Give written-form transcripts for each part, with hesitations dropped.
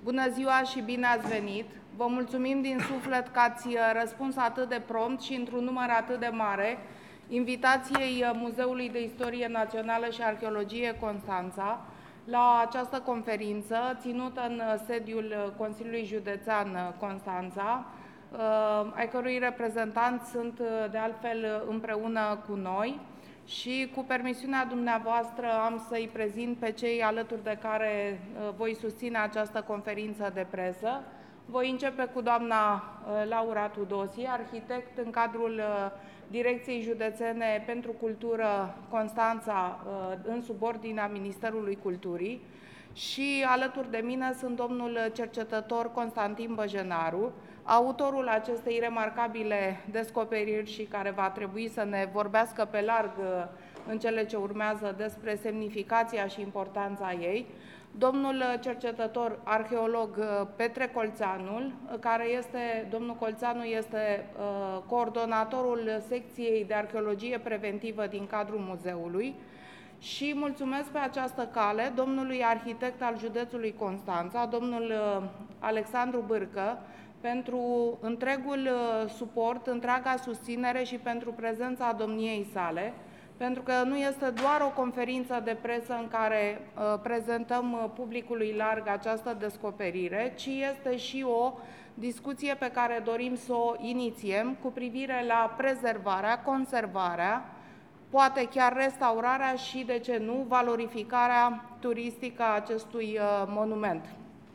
Bună ziua și bine ați venit! Vă mulțumim din suflet că ați răspuns atât de prompt și într-un număr atât de mare invitației Muzeului de Istorie Națională și Arheologie Constanța la această conferință ținută în sediul Consiliului Județean Constanța, ai cărui reprezentanți sunt de altfel împreună cu noi. Și cu permisiunea dumneavoastră am să-i prezint pe cei alături de care voi susține această conferință de presă. Voi începe cu doamna Laura Tudosi, arhitect în cadrul Direcției Județene pentru Cultură Constanța, în subordinea Ministerului Culturii. Și alături de mine sunt domnul cercetător Constantin Băjenaru, autorul acestei remarcabile descoperiri și care va trebui să ne vorbească pe larg în cele ce urmează despre semnificația și importanța ei, domnul cercetător arheolog Petre Colțanul, domnul Colțanu este coordonatorul secției de arheologie preventivă din cadrul muzeului, și mulțumesc pe această cale domnului arhitect al județului Constanța, domnul Alexandru Bârcă, pentru întregul suport, întreaga susținere și pentru prezența domniei sale, pentru că nu este doar o conferință de presă în care prezentăm publicului larg această descoperire, ci este și o discuție pe care dorim să o inițiem cu privire la prezervarea, conservarea, poate chiar restaurarea și, de ce nu, valorificarea turistică a acestui monument.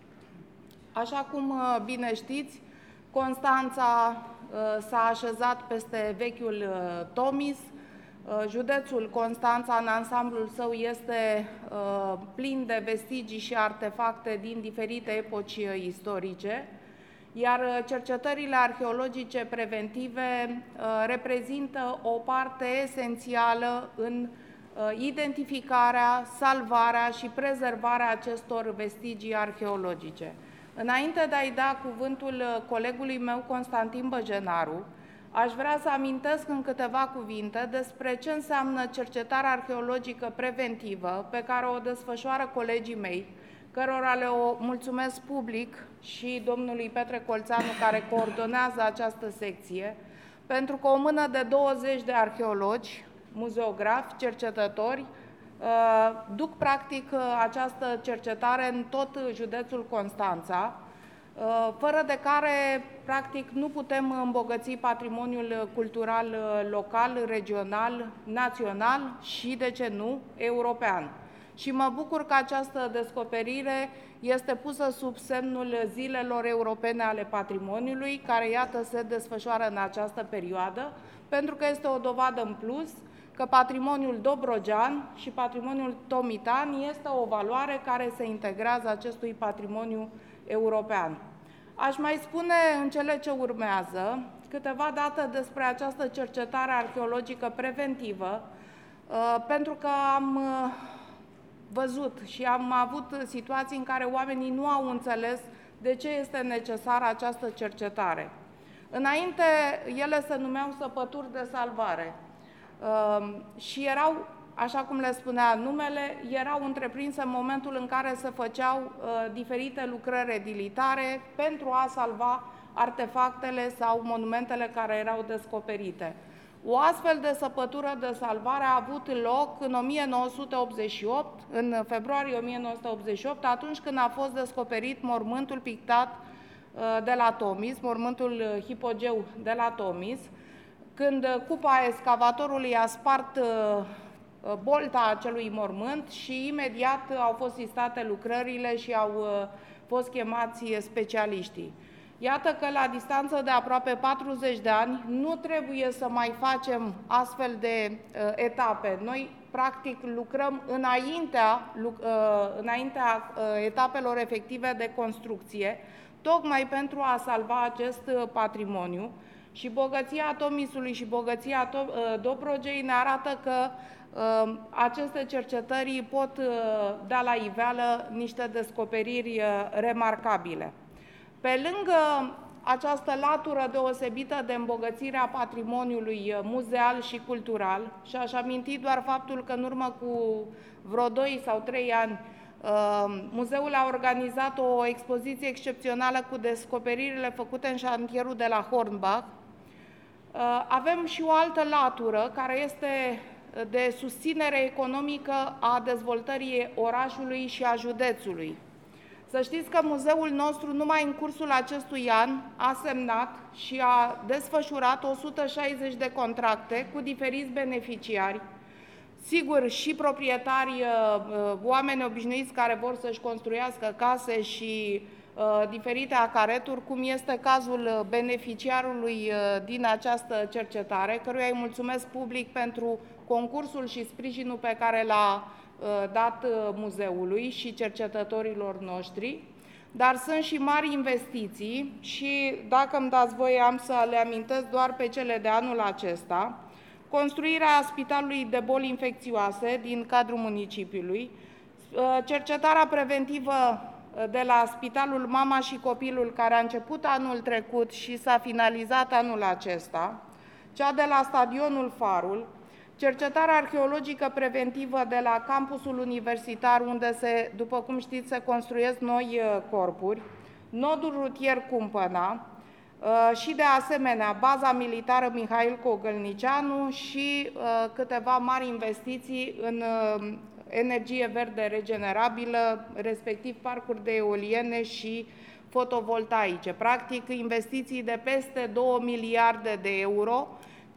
Așa cum bine știți, Constanța s-a așezat peste vechiul Tomis. Județul Constanța, în ansamblul său, este plin de vestigii și artefacte din diferite epoci istorice, iar cercetările arheologice preventive reprezintă o parte esențială în identificarea, salvarea și prezervarea acestor vestigii arheologice. Înainte de a-i da cuvântul colegului meu, Constantin Băjenaru, aș vrea să amintesc în câteva cuvinte despre ce înseamnă cercetarea arheologică preventivă pe care o desfășoară colegii mei, cărora le mulțumesc public, și domnului Petre Colțanu, care coordonează această secție, pentru că o mână de 20 de arheologi, muzeografi, cercetători, duc practic această cercetare în tot județul Constanța, fără de care practic nu putem îmbogăți patrimoniul cultural local, regional, național și, de ce nu, european. Și mă bucur că această descoperire este pusă sub semnul Zilelor Europene ale Patrimoniului, care, iată, se desfășoară în această perioadă, pentru că este o dovadă în plus că patrimoniul dobrogean și patrimoniul tomitan este o valoare care se integrează acestui patrimoniu european. Aș mai spune în cele ce urmează câteva date despre această cercetare arheologică preventivă, pentru că am văzut și am avut situații în care oamenii nu au înțeles de ce este necesară această cercetare. Înainte, ele se numeau săpături de salvare și erau, așa cum le spunea numele, erau întreprinse în momentul în care se făceau diferite lucrări edilitare pentru a salva artefactele sau monumentele care erau descoperite. O astfel de săpătură de salvare a avut loc în 1988, în februarie 1988, atunci când a fost descoperit mormântul pictat de la Tomis, mormântul hipogeu de la Tomis, când cupa excavatorului a spart bolta acelui mormânt și imediat au fost sistate lucrările și au fost chemați specialiștii. Iată că la distanță de aproape 40 de ani nu trebuie să mai facem astfel de etape. Noi, practic, lucrăm înaintea etapelor efective de construcție, tocmai pentru a salva acest patrimoniu. Și bogăția Tomisului și bogăția Dobrogei ne arată că aceste cercetări pot da la iveală niște descoperiri remarcabile. Pe lângă această latură deosebită de îmbogățire a patrimoniului muzeal și cultural, și aș aminti doar faptul că în urmă cu vreo 2 sau 3 ani Muzeul a organizat o expoziție excepțională cu descoperirile făcute în șantierul de la Hornbach. Avem și o altă latură, care este de susținere economică a dezvoltării orașului și a județului. Să știți că muzeul nostru, numai în cursul acestui an, a semnat și a desfășurat 160 de contracte cu diferiți beneficiari. Sigur, și proprietari, oameni obișnuiți care vor să-și construiască case și diferite acareturi, cum este cazul beneficiarului din această cercetare, căruia îi mulțumesc public pentru concursul și sprijinul pe care l-a dat muzeului și cercetătorilor noștri, dar sunt și mari investiții și, dacă îmi dați voie, am să le amintesc doar pe cele de anul acesta. Construirea Spitalului de Boli Infecțioase din cadrul municipiului, cercetarea preventivă de la Spitalul Mama și Copilul, care a început anul trecut și s-a finalizat anul acesta, cea de la Stadionul Farul, cercetarea arheologică preventivă de la campusul universitar, unde după cum știți, se construiesc noi corpuri, nodul rutier Cumpăna și, de asemenea, baza militară Mihail Cogălnicianu și câteva mari investiții în energie verde regenerabilă, respectiv parcuri de eoliene și fotovoltaice. Practic, investiții de peste 2 miliarde de euro,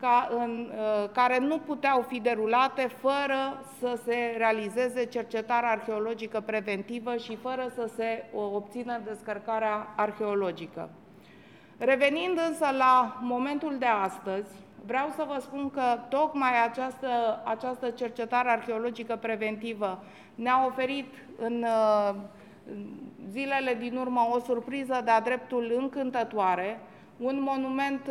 care nu puteau fi derulate fără să se realizeze cercetarea arheologică preventivă și fără să se obțină descărcarea arheologică. Revenind însă la momentul de astăzi, vreau să vă spun că tocmai această cercetare arheologică preventivă ne-a oferit în zilele din urmă o surpriză de-a dreptul încântătoare, un monument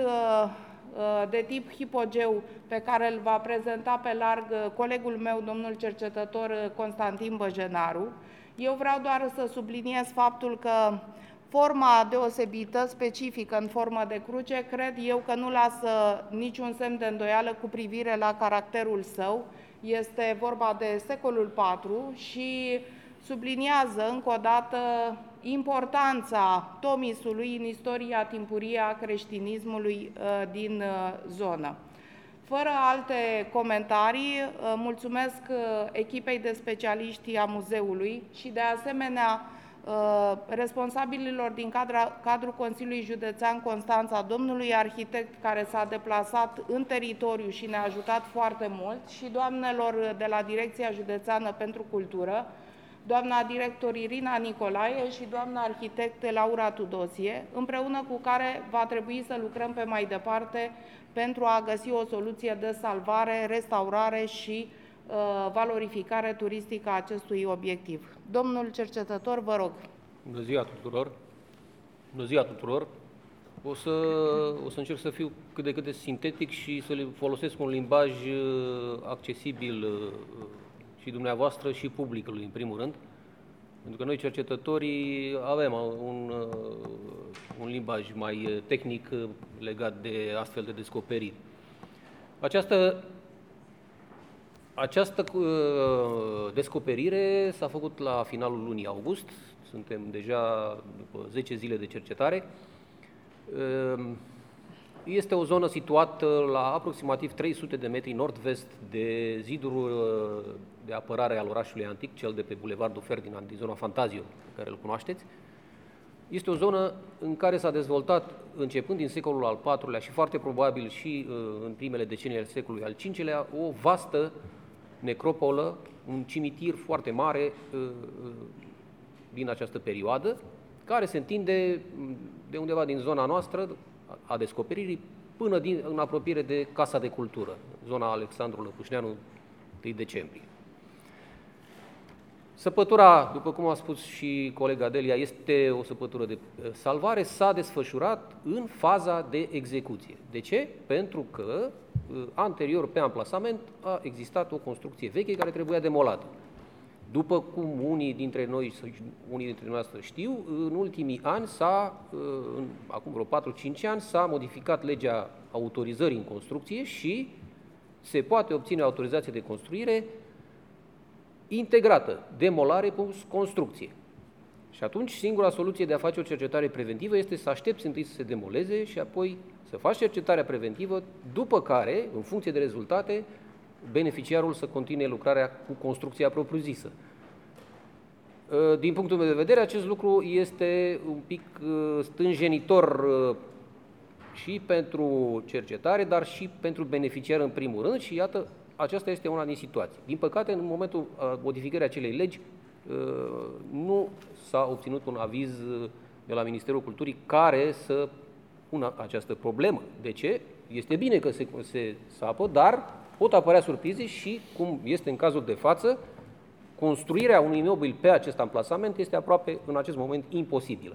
de tip hipogeu pe care îl va prezenta pe larg colegul meu, domnul cercetător Constantin Băjenaru. Eu vreau doar să subliniez faptul că forma deosebită, specifică în formă de cruce, cred eu că nu lasă niciun semn de îndoială cu privire la caracterul său. Este vorba de secolul IV și subliniază încă o dată importanța Tomisului în istoria timpurie a creștinismului din zonă. Fără alte comentarii, mulțumesc echipei de specialiști a muzeului și, de asemenea, responsabililor din cadrul Consiliului Județean Constanța, domnului arhitect care s-a deplasat în teritoriu și ne-a ajutat foarte mult, și doamnelor de la Direcția Județeană pentru Cultură, doamna director Irina Nicolae și doamna arhitect Laura Tudosie, împreună cu care va trebui să lucrăm pe mai departe pentru a găsi o soluție de salvare, restaurare și valorificare turistică a acestui obiectiv. Domnul cercetător, vă rog. Bună ziua tuturor! Bună ziua tuturor! O să încerc să fiu cât de cât de sintetic și să le folosesc un limbaj accesibil și dumneavoastră și publicului, în primul rând, pentru că noi, cercetătorii, avem un limbaj mai tehnic legat de astfel de descoperiri. Această descoperire s-a făcut la finalul lunii august, suntem deja după 10 zile de cercetare. Este o zonă situată la aproximativ 300 de metri nord-vest de zidul de apărare al orașului antic, cel de pe Bulevardul Ferdinand, din zona Fantazio, pe care îl cunoașteți. Este o zonă în care s-a dezvoltat, începând din secolul al IV-lea și foarte probabil și în primele decenii ale secolului al V-lea, o vastă necropolă, un cimitir foarte mare din această perioadă, care se întinde de undeva din zona noastră a descoperirii până în apropiere de Casa de Cultură, zona Alexandru Lăpușneanu, 1 decembrie. Săpătura, după cum a spus și colega Delia, este o săpătură de salvare, s-a desfășurat în faza de execuție. De ce? Pentru că anterior, pe amplasament, a existat o construcție veche care trebuia demolată. După cum unii dintre noastre știu, în ultimii ani acum vreo 4-5 ani, s-a modificat legea autorizării în construcție și se poate obține autorizație de construire integrată, demolare plus construcție. Și atunci singura soluție de a face o cercetare preventivă este să aștepți întâi să se demoleze și apoi să faci cercetarea preventivă, după care, în funcție de rezultate, beneficiarul să continue lucrarea cu construcția propriu-zisă. Din punctul meu de vedere, acest lucru este un pic stânjenitor și pentru cercetare, dar și pentru beneficiar în primul rând și iată, aceasta este una din situații. Din păcate, în momentul modificării acelei legi, nu s-a obținut un aviz de la Ministerul Culturii care să pună această problemă. De ce? Este bine că se sapă, dar pot apărea surprize și, cum este în cazul de față, construirea unui imobil pe acest amplasament este aproape, în acest moment, imposibilă.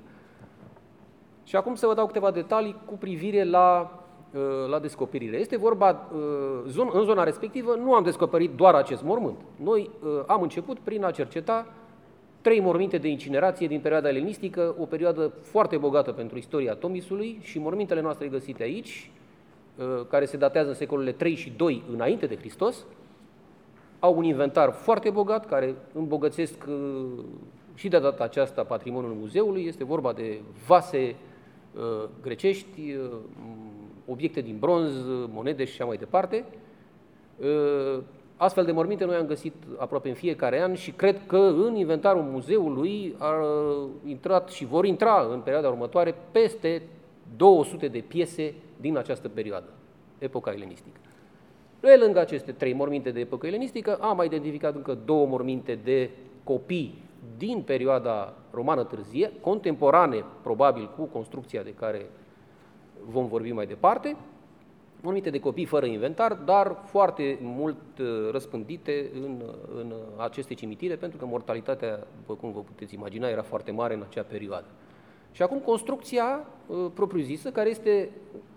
Și acum să vă dau câteva detalii cu privire la descoperire. Este vorba, în zona respectivă nu am descoperit doar acest mormânt. Noi am început prin a cerceta 3 morminte de incinerație din perioada elenistică, o perioadă foarte bogată pentru istoria Tomisului și mormintele noastre găsite aici, care se datează în secolele 3 și 2 înainte de Hristos, au un inventar foarte bogat, care îmbogățesc și de data aceasta patrimoniul muzeului. Este vorba de vase grecești, obiecte din bronz, monede și așa mai departe. Astfel de morminte noi am găsit aproape în fiecare an și cred că în inventarul muzeului au intrat și vor intra în perioada următoare peste 200 de piese din această perioadă, epoca elenistică. Pe lângă aceste 3 morminte de epocă elenistică, am identificat încă 2 morminte de copii din perioada romană târzie, contemporane probabil cu construcția de care vom vorbi mai departe, morminte de copii fără inventar, dar foarte mult răspândite în aceste cimitire, pentru că mortalitatea, după cum vă puteți imagina, era foarte mare în acea perioadă. Și acum construcția propriu-zisă, care este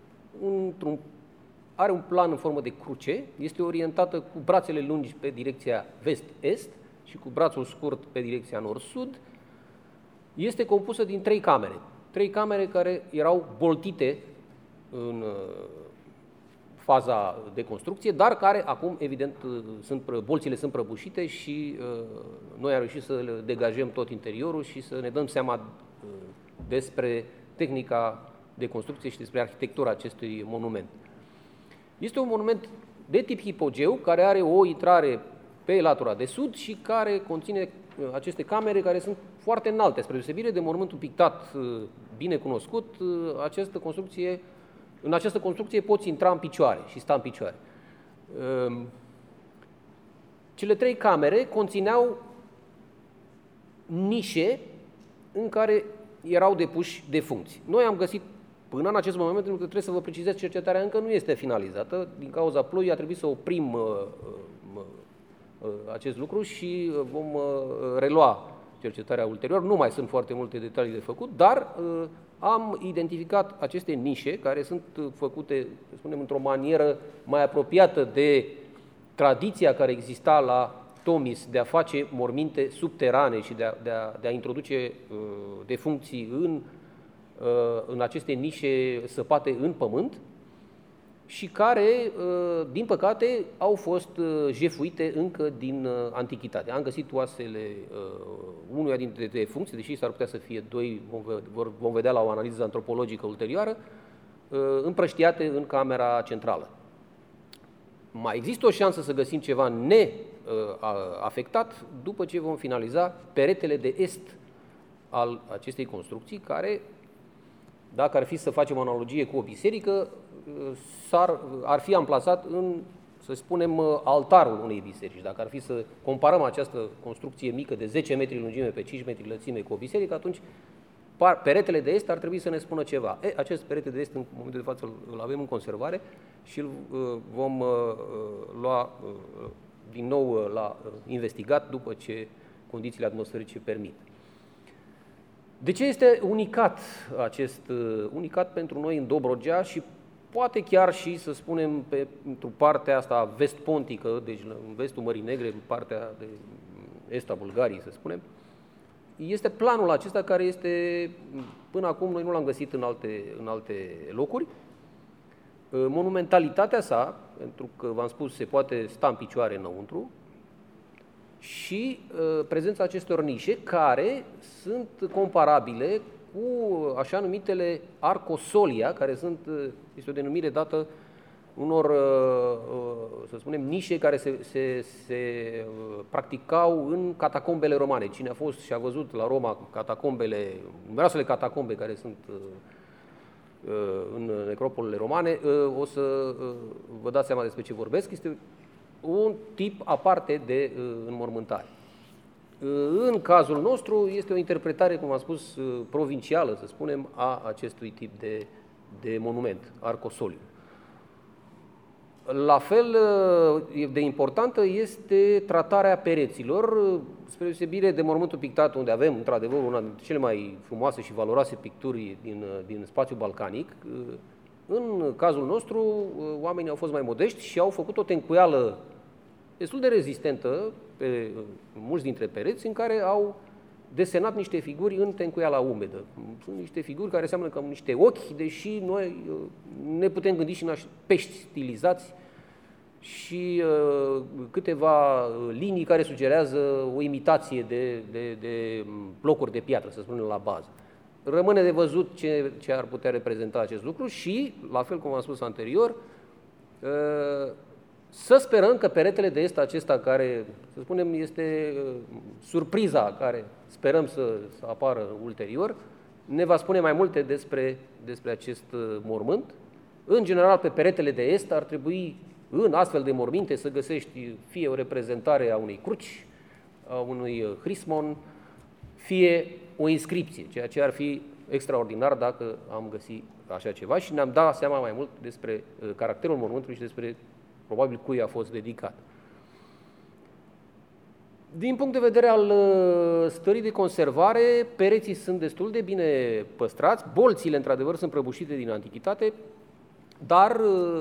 are un plan în formă de cruce, este orientată cu brațele lungi pe direcția vest-est și cu brațul scurt pe direcția nord-sud, este compusă din 3 camere. 3 camere care erau boltite în faza de construcție, dar care acum, evident, bolțile sunt prăbușite și noi am reușit să le degajăm tot interiorul și să ne dăm seama despre tehnica de construcție și despre arhitectura acestui monument. Este un monument de tip hipogeu, care are o intrare pe latura de sud și care conține aceste camere care sunt foarte înalte. Spre deosebire de monumentul pictat bine cunoscut, în această construcție poți intra în picioare și sta în picioare. Cele 3 camere conțineau nișe în care erau depuși defuncți. Noi am găsit până în acest moment, pentru că trebuie să vă precizez, cercetarea încă nu este finalizată. Din cauza ploii a trebuit să oprim acest lucru și vom relua cercetarea ulterior. Nu mai sunt foarte multe detalii de făcut, dar am identificat aceste nișe care sunt făcute, să spunem, într-o manieră mai apropiată de tradiția care exista la Tomis de a face morminte subterane și de a introduce defuncții în aceste nișe săpate în pământ și care, din păcate, au fost jefuite încă din antichitate. Am găsit oasele unuia dintre defuncți, deși s-ar putea să fie 2, vom vedea la o analiză antropologică ulterioară, împrăștiate în camera centrală. Mai există o șansă să găsim ceva neafectat după ce vom finaliza peretele de est al acestei construcții, care, dacă ar fi să facem o analogie cu o biserică, ar fi amplasat în, să spunem, altarul unei biserici. Dacă ar fi să comparăm această construcție mică de 10 metri lungime pe 5 metri lățime cu o biserică, atunci peretele de est ar trebui să ne spună ceva. Acest perete de est, în momentul de față, îl avem în conservare și îl vom lua din nou la investigat după ce condițiile atmosferice permit. De ce este unicat pentru noi în Dobrogea și poate chiar și, să spunem, pentru partea asta vest-pontică, deci în vestul Mării Negre, în partea de est a Bulgariei, să spunem, este planul acesta care este, până acum, noi nu l-am găsit în alte locuri. Monumentalitatea sa, pentru că v-am spus, se poate sta în picioare înăuntru, și prezența acestor nișe care sunt comparabile cu așa numitele arcosolia, care este o denumire dată unor, să spunem, nișe care se practicau în catacombele romane. Cine a fost și a văzut la Roma catacombele, numeroasele catacombe care sunt în necropolele romane, o să vă dați seama despre ce vorbesc. Este un tip aparte de înmormântare. În cazul nostru este o interpretare, cum am spus, provincială, să spunem, a acestui tip de monument, arcosoliu. La fel de importantă este tratarea pereților, spre deosebire de mormântul pictat, unde avem, într-adevăr, una dintre cele mai frumoase și valoroase picturi din spațiul balcanic. În cazul nostru, oamenii au fost mai modești și au făcut o tencuială destul de rezistentă pe mulți dintre pereți, în care au desenat niște figuri în tencuiala umedă. Sunt niște figuri care seamănă ca niște ochi, deși noi ne putem gândi și la pești stilizați și câteva linii care sugerează o imitație de blocuri de piatră, să spunem, la bază. Rămâne de văzut ce ar putea reprezenta acest lucru și, la fel cum am spus anterior, să sperăm că peretele de est acesta, care, să spunem, este surpriza care sperăm să apară ulterior, ne va spune mai multe despre acest mormânt. În general, pe peretele de est ar trebui, în astfel de morminte, să găsești fie o reprezentare a unei cruci, a unui hrismon, fie o inscripție, ceea ce ar fi extraordinar dacă am găsit așa ceva și ne-am dat seama mai mult despre caracterul mormântului și despre probabil cui a fost dedicat. Din punct de vedere al stării de conservare, pereții sunt destul de bine păstrați, bolțile, într-adevăr, sunt prăbușite din antichitate, dar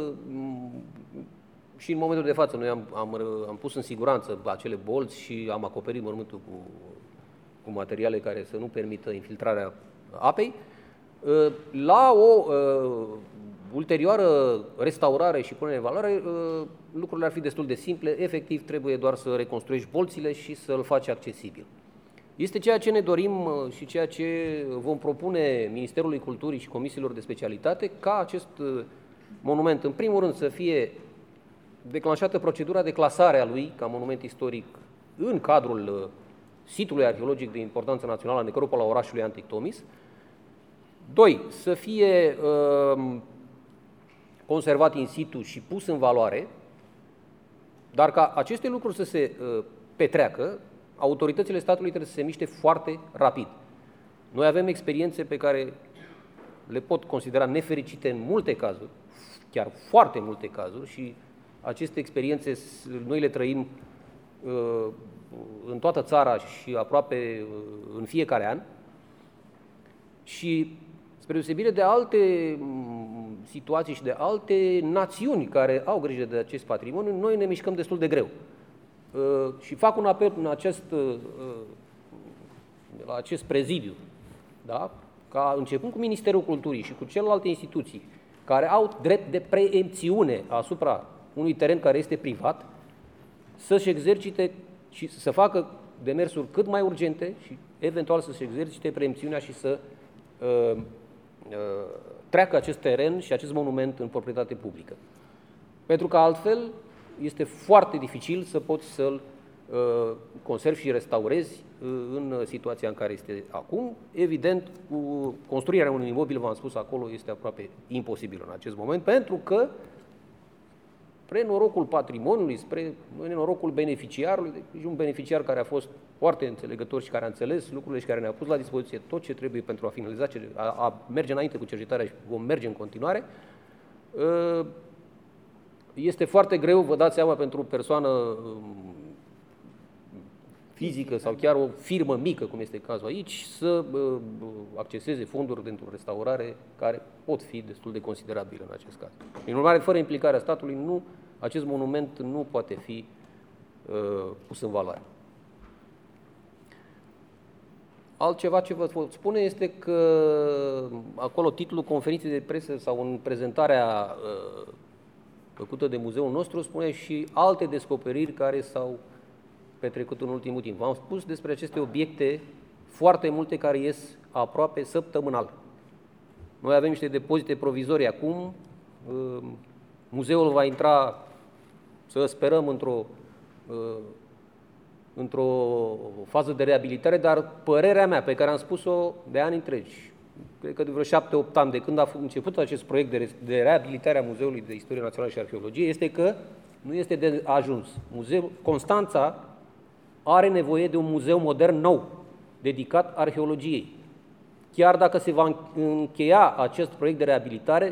și în momentul de față noi am pus în siguranță acele bolți și am acoperit mormântul cu materiale care să nu permită infiltrarea apei. La o ulterioară restaurare și punere în valoare, lucrurile ar fi destul de simple. Efectiv, trebuie doar să reconstruiești bolțile și să-l faci accesibil. Este ceea ce ne dorim și ceea ce vom propune Ministerului Culturii și comisiilor de specialitate, ca acest monument, în primul rând, să fie declanșată procedura de clasare a lui ca monument istoric în cadrul sitului arheologic de importanță națională, necropola orașului Antic Tomis. 2. Să fie conservat in situ și pus în valoare, dar ca aceste lucruri să se petreacă, autoritățile statului trebuie să se miște foarte rapid. Noi avem experiențe pe care le pot considera nefericite în multe cazuri, chiar foarte multe cazuri, și aceste experiențe noi le trăim în toată țara și aproape în fiecare an. Și spre deosebire de alte situații și de alte națiuni care au grijă de acest patrimoniu, noi ne mișcăm destul de greu. Și fac un apel la acest prezidiu, da? Ca începând cu Ministerul Culturii și cu celelalte instituții care au drept de preemțiune asupra unui teren care este privat, să-și exercite și să facă demersuri cât mai urgente și eventual să-și exercite preemțiunea și să treacă acest teren și acest monument în proprietate publică. Pentru că altfel este foarte dificil să poți să-l conservi și restaurezi în situația în care este acum. Evident, cu construirea unui imobil, v-am spus acolo, este aproape imposibil în acest moment, pentru că spre norocul patrimoniului, spre norocul beneficiarului, deci un beneficiar care a fost foarte înțelegător și care a înțeles lucrurile și care ne-a pus la dispoziție tot ce trebuie pentru a finaliza, a merge înainte cu cercetarea și vom merge în continuare. Este foarte greu, vă dați seama, pentru o persoană fizică sau chiar o firmă mică, cum este cazul aici, să acceseze fonduri pentru restaurare care pot fi destul de considerabile în acest caz. Prin urmare, fără implicarea statului, acest monument nu poate fi pus în valoare. Altceva ce vă pot spune este că acolo titlul conferinței de presă sau în prezentarea făcută de muzeul nostru spune și alte descoperiri care s-au petrecut în ultimul timp. V-am spus despre aceste obiecte foarte multe care ies aproape săptămânal. Noi avem niște depozite provizorii acum, muzeul va intra, să sperăm, într-o fază de reabilitare, dar părerea mea, pe care am spus-o de ani întregi, cred că de vreo 7-8 ani, de când a început acest proiect de reabilitare a Muzeului de Istorie Națională și Arheologie, este că nu este de ajuns. Muzeul Constanța are nevoie de un muzeu modern nou, dedicat arheologiei. Chiar dacă se va încheia acest proiect de reabilitare,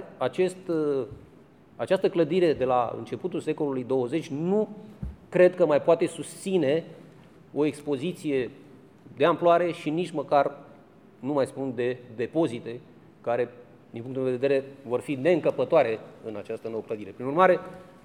această clădire de la începutul secolului 20 nu cred că mai poate susține o expoziție de amploare și nici măcar, nu mai spun de depozite, care, din punctul meu de vedere, vor fi neîncăpătoare în această nouă clădire. Prin urmare,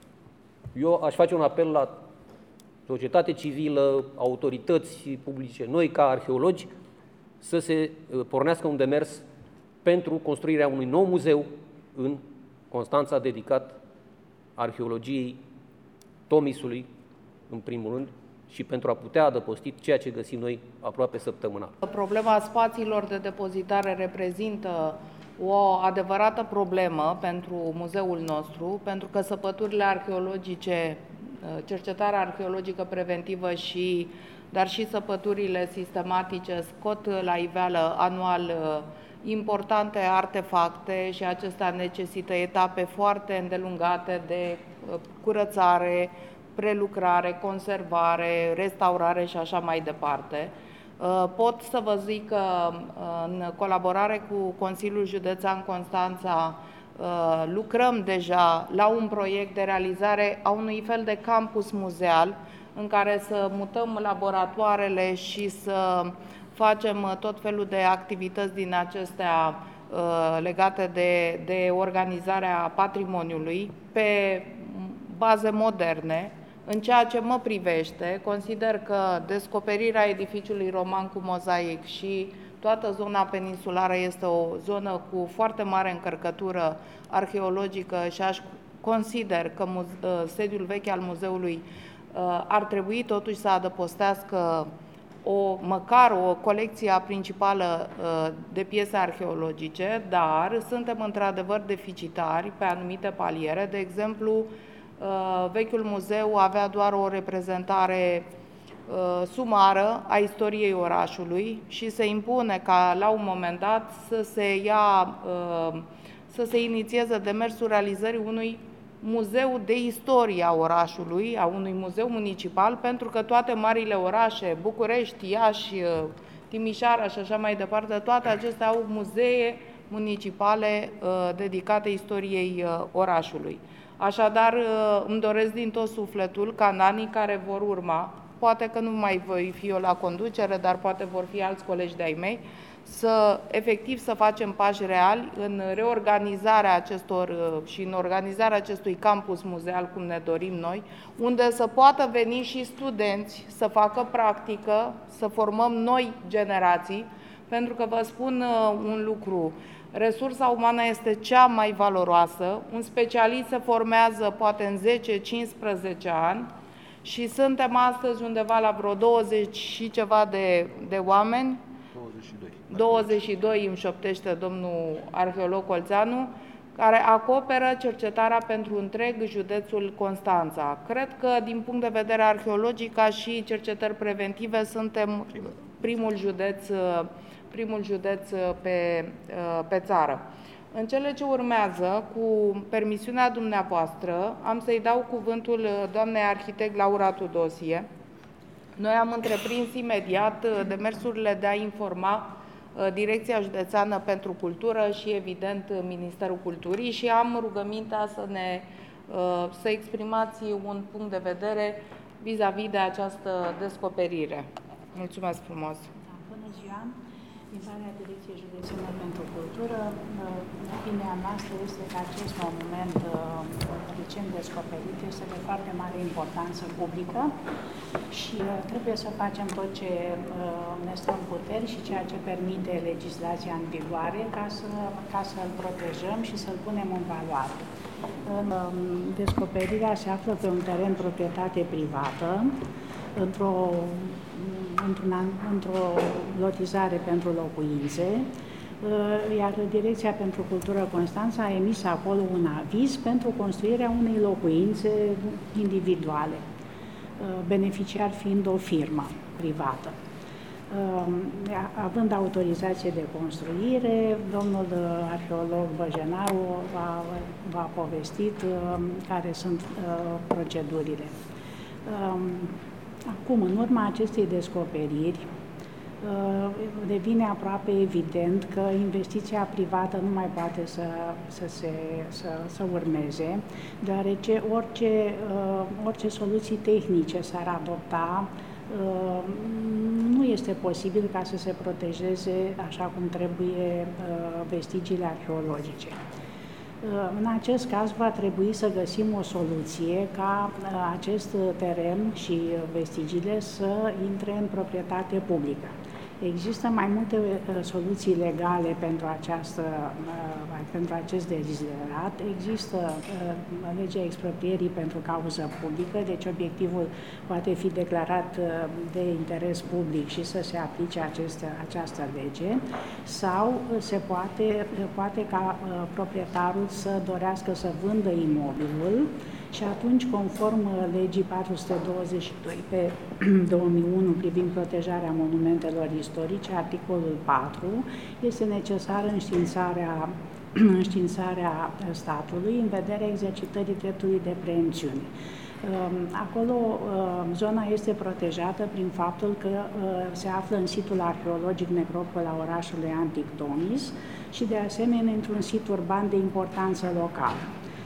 eu aș face un apel la societate civilă, autorități publice, noi ca arheologi, să se pornească un demers pentru construirea unui nou muzeu în Constanța dedicat arheologiei Tomisului, în primul rând, și pentru a putea adăposti ceea ce găsim noi aproape săptămânal. Problema spațiilor de depozitare reprezintă o adevărată problemă pentru muzeul nostru, pentru că săpăturile arheologice, cercetarea arheologică preventivă dar și săpăturile sistematice scot la iveală anual importante artefacte și acestea necesită etape foarte îndelungate de curățare, prelucrare, conservare, restaurare și așa mai departe. Pot să vă zic că în colaborare cu Consiliul Județean Constanța lucrăm deja la un proiect de realizare a unui fel de campus muzeal în care să mutăm laboratoarele și să facem tot felul de activități din acestea legate de organizarea patrimoniului pe baze moderne. În ceea ce mă privește, consider că descoperirea edificiului roman cu mozaic și toată zona peninsulară este o zonă cu foarte mare încărcătură arheologică și consider că sediul vechi al muzeului ar trebui totuși să adăpostească măcar o colecție principală de piese arheologice, dar suntem într-adevăr deficitari pe anumite paliere. De exemplu, vechiul muzeu avea doar o reprezentare sumară a istoriei orașului și se impune ca la un moment dat să se inițieze demersul realizării unui muzeu de istorie a orașului, a unui muzeu municipal, pentru că toate marile orașe, București, Iași, Timișoara și așa mai departe, toate acestea au muzee municipale dedicate istoriei orașului. Așadar, îmi doresc din tot sufletul ca în anii care vor urma, poate că nu mai voi fi eu la conducere, dar poate vor fi alți colegi de-ai mei, efectiv să facem pași reali în reorganizarea și în organizarea acestui campus muzeal, cum ne dorim noi, unde să poată veni și studenți să facă practică, să formăm noi generații, pentru că vă spun un lucru, resursa umană este cea mai valoroasă, un specialist se formează poate în 10-15 ani și suntem astăzi undeva la vreo 20 și ceva de oameni, 22 îmi șoptește domnul arheolog Colțeanu, care acoperă cercetarea pentru întreg județul Constanța. Cred că, din punct de vedere arheologic, ca și cercetări preventive, suntem primul județ pe țară. În cele ce urmează, cu permisiunea dumneavoastră, am să-i dau cuvântul doamnei arhitect Laura Tudosie. Noi am întreprins imediat demersurile de a informa Direcția Județeană pentru Cultură și, evident, Ministerul Culturii și am rugămintea să exprimați un punct de vedere vis-a-vis de această descoperire. Mulțumesc frumos! Bună ziua! Din partea Direcției Județene pentru Cultură, opinia noastră este că acest monument recent descoperit este de foarte mare importanță publică și trebuie să facem tot ce ne stă în puteri și ceea ce permite legislația în vigoare ca să-l protejăm și să-l punem în valoare. Descoperirea se află pe un teren proprietate privată. într-o lotizare pentru locuințe, iar Direcția pentru Cultură Constanța a emis acolo un aviz pentru construirea unei locuințe individuale, beneficiar fiind o firmă privată. Având autorizație de construire, domnul arheolog Băjenaru v-a povestit care sunt procedurile. Acum, în urma acestei descoperiri, devine aproape evident că investiția privată nu mai poate să urmeze, deoarece orice soluții tehnice s-ar adopta, nu este posibil ca să se protejeze așa cum trebuie vestigiile arheologice. În acest caz va trebui să găsim o soluție ca acest teren și vestigiile să intre în proprietate publică. Există mai multe soluții legale pentru acest deziderat. Această legea expropierii pentru cauză publică, deci obiectivul poate fi declarat de interes public și să se aplice această lege, sau se poate ca proprietarul să dorească să vândă imobilul și atunci, conform legii 422 pe 2001 privind protejarea monumentelor istorice, articolul 4, este necesară înștiințarea statului în vederea exercitării dreptului de preemțiune. Acolo zona este protejată prin faptul că se află în situl arheologic necropola orașului antic Tomis și de asemenea într-un sit urban de importanță locală.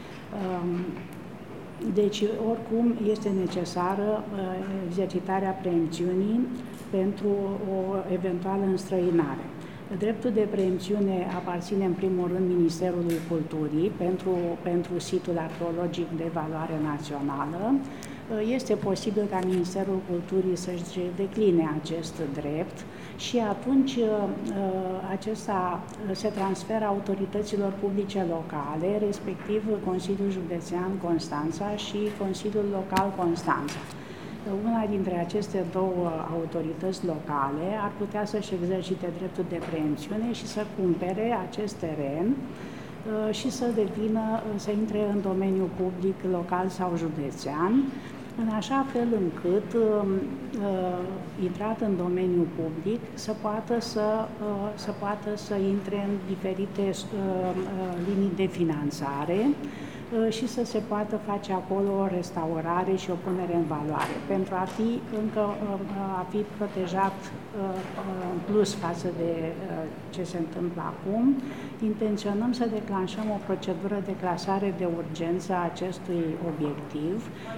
Deci, oricum, este necesară exercitarea preemțiunii pentru o eventuală înstrăinare. Dreptul de preemțiune aparține în primul rând Ministerului Culturii pentru situl arheologic de valoare națională. Este posibil ca Ministerul Culturii să-și decline acest drept și atunci acesta se transferă autorităților publice locale, respectiv Consiliul Județean Constanța și Consiliul Local Constanța. Una dintre aceste două autorități locale ar putea să-și exercite dreptul de preemțiune și să cumpere acest teren și să intre în domeniul public local sau județean, în așa fel încât, intrat în domeniul public, să poată să intre în diferite linii de finanțare și să se poată face acolo o restaurare și o punere în valoare, pentru a fi protejat în plus față de ce se întâmplă acum. Intenționăm să declanșăm o procedură de clasare de urgență a acestui obiectiv,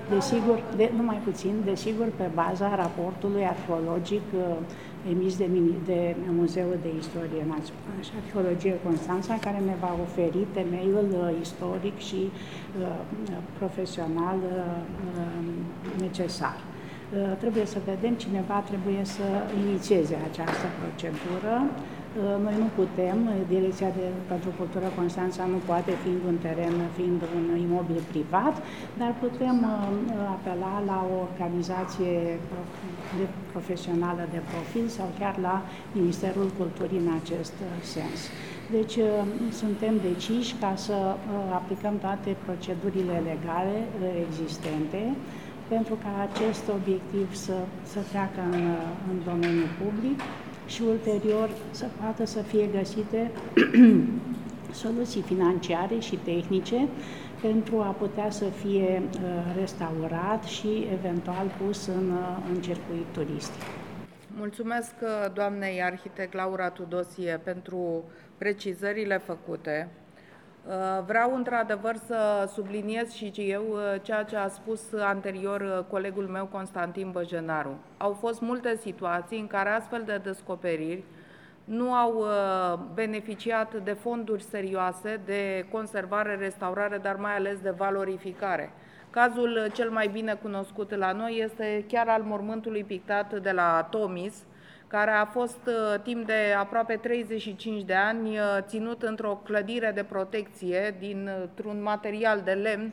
desigur pe baza raportului arheologic emis de Muzeul de Istorie Națională și Arheologie Constanța, care ne va oferi temeiul istoric și profesional necesar. Trebuie să vedem, cineva trebuie să inițieze această procedură. Noi nu putem, Direcția pentru Cultură Constanța nu poate, fiind un imobil privat, dar putem apela la o organizație profesională de profil sau chiar la Ministerul Culturii în acest sens. Deci suntem deciși ca să aplicăm toate procedurile legale existente pentru ca acest obiectiv să treacă în domeniul public și ulterior să poată să fie găsite soluții financiare și tehnice pentru a putea să fie restaurat și eventual pus în circuit turistic. Mulțumesc doamnei arhitect Laura Tudosie pentru precizările făcute. Vreau într-adevăr să subliniez și eu ceea ce a spus anterior colegul meu Constantin Băjenaru. Au fost multe situații în care astfel de descoperiri nu au beneficiat de fonduri serioase de conservare, restaurare, dar mai ales de valorificare. Cazul cel mai bine cunoscut la noi este chiar al mormântului pictat de la Tomis, care a fost timp de aproape 35 de ani ținut într-o clădire de protecție dintr-un material de lemn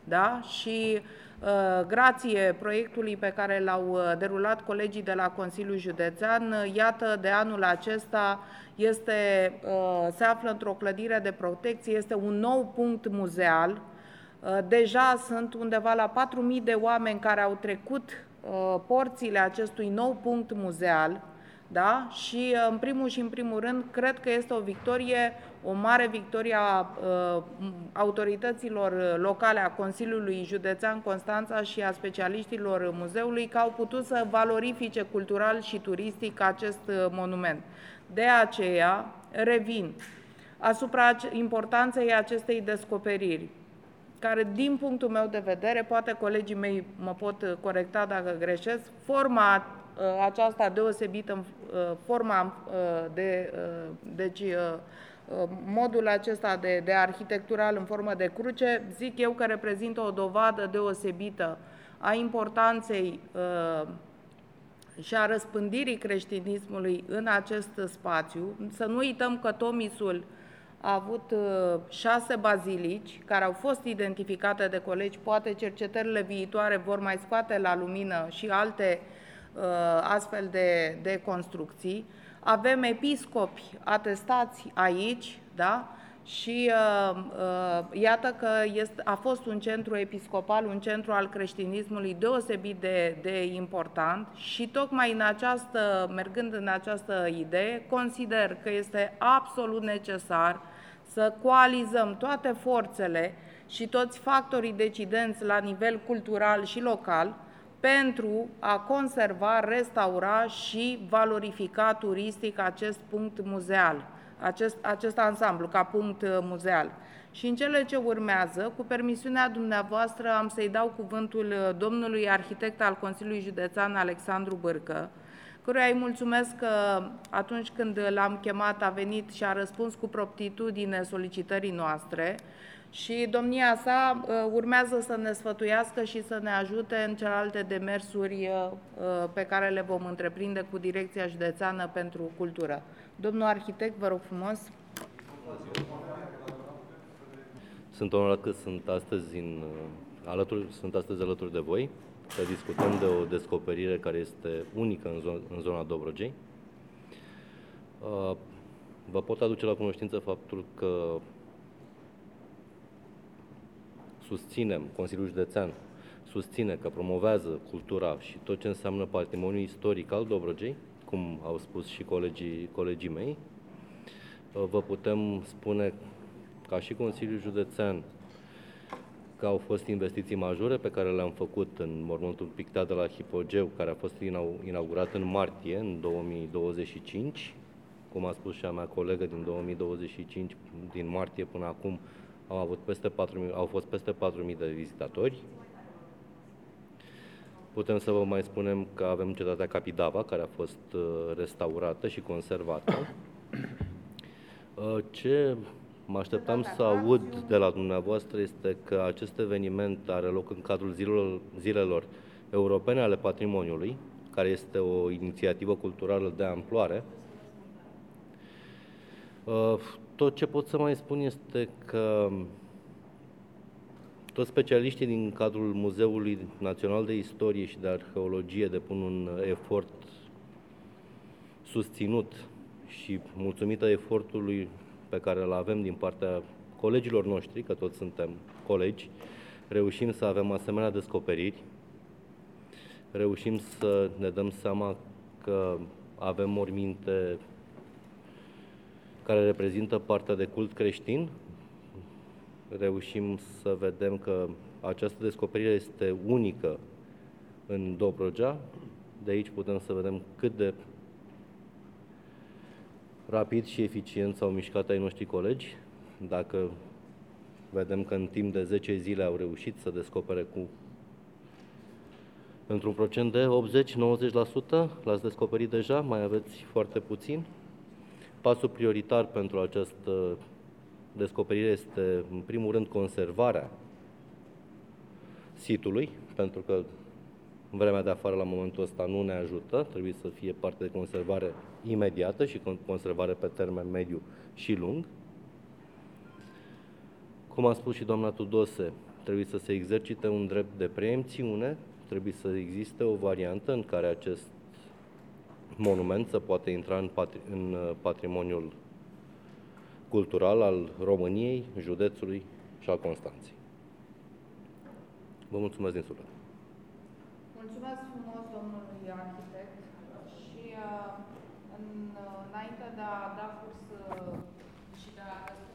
da? Și grație proiectului pe care l-au derulat colegii de la Consiliul Județean, iată, de anul acesta se află într-o clădire de protecție, este un nou punct muzeal. Deja sunt undeva la 4.000 de oameni care au trecut porțile acestui nou punct muzeal, da? Și în primul și în primul rând, cred că este o victorie, o mare victorie a autorităților locale, a Consiliului Județean Constanța și a specialiștilor muzeului, că au putut să valorifice cultural și turistic acest monument. De aceea, revin asupra importanței acestei descoperiri, care, din punctul meu de vedere, poate colegii mei mă pot corecta dacă greșesc, forma aceasta deosebită, modul acesta de arhitectural în formă de cruce, zic eu că reprezintă o dovadă deosebită a importanței și a răspândirii creștinismului în acest spațiu. Să nu uităm că Tomisul a avut 6 bazilici care au fost identificate de colegi, poate cercetările viitoare vor mai scoate la lumină și alte astfel de construcții. Avem episcopi atestați aici, da? Și iată că a fost un centru episcopal, un centru al creștinismului deosebit de important și tocmai mergând în această idee, consider că este absolut necesar să coalizăm toate forțele și toți factorii decidenți la nivel cultural și local pentru a conserva, restaura și valorifica turistic acest punct muzeal, acest ansamblu ca punct muzeal. Și în cele ce urmează, cu permisiunea dumneavoastră, am să-i dau cuvântul domnului arhitect al Consiliului Județean Alexandru Bârcă, căruia îi mulțumesc că atunci când l-am chemat a venit și a răspuns cu promptitudine solicitării noastre și domnia sa urmează să ne sfătuiască și să ne ajute în celelalte demersuri pe care le vom întreprinde cu Direcția Județeană pentru Cultură. Domnul arhitect, vă rog frumos. Sunt onorat că sunt astăzi alături de voi, să discutăm de o descoperire care este unică în zona Dobrogei. Vă pot aduce la cunoștință faptul că Consiliul Județean susține că promovează cultura și tot ce înseamnă patrimoniul istoric al Dobrogei, cum au spus și colegii mei. Vă putem spune, ca și Consiliul Județean, că au fost investiții majore pe care le-am făcut în mormântul pictat de la Hipogeu, care a fost inaugurat în martie, în 2025. Cum a spus și a mea colegă, din 2025, din martie până acum, au fost peste 4.000 de vizitatori. Putem să vă mai spunem că avem cetatea Capidava, care a fost restaurată și conservată. Ce mă așteptam să aud de la dumneavoastră este că acest eveniment are loc în cadrul zilelor europene ale patrimoniului, care este o inițiativă culturală de amploare. Tot ce pot să mai spun este că toți specialiștii din cadrul Muzeului Național de Istorie și de Arheologie depun un efort susținut și mulțumită efortului pe care îl avem din partea colegilor noștri, că toți suntem colegi, reușim să avem asemenea descoperiri, reușim să ne dăm seama că avem morminte care reprezintă partea de cult creștin, reușim să vedem că această descoperire este unică în Dobrogea. De aici putem să vedem cât de rapid și eficient s-au mișcat ai noștri colegi. Dacă vedem că în timp de 10 zile au reușit să descopere într-un procent de 80-90%, l-ați descoperit deja, mai aveți foarte puțin. Pasul prioritar pentru această descoperire este, în primul rând, conservarea sitului, pentru că vremea de afară la momentul ăsta nu ne ajută, trebuie să fie parte de conservare imediată și conservare pe termen mediu și lung. Cum a spus și doamna Tudose, trebuie să se exercite un drept de preemțiune, trebuie să existe o variantă în care acest monument să poate intra în patrimoniul cultural al României, județului și al Constanței. Vă mulțumesc din suflet. Mulțumesc frumos domnului arhitect și înainte de a da curs și de a răspunde